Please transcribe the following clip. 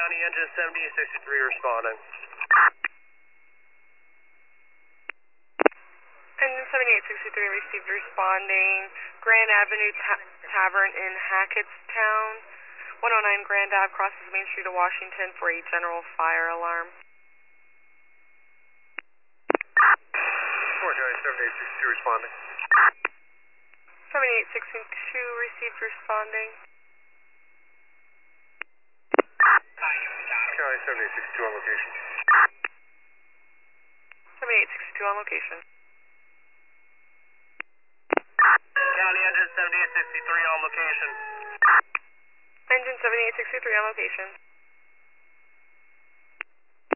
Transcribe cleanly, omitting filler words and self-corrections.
County Engine 7063 responding. Engine 7863 received responding. Grand Avenue Tavern in Hackettstown. 109 Grand Ave crosses Main Street to Washington for a general fire alarm. Fort County 7862 responding. 7862 received responding. County 7862 on location. 7862 on location. County Engine 7863 on location. Engine 7863 on location.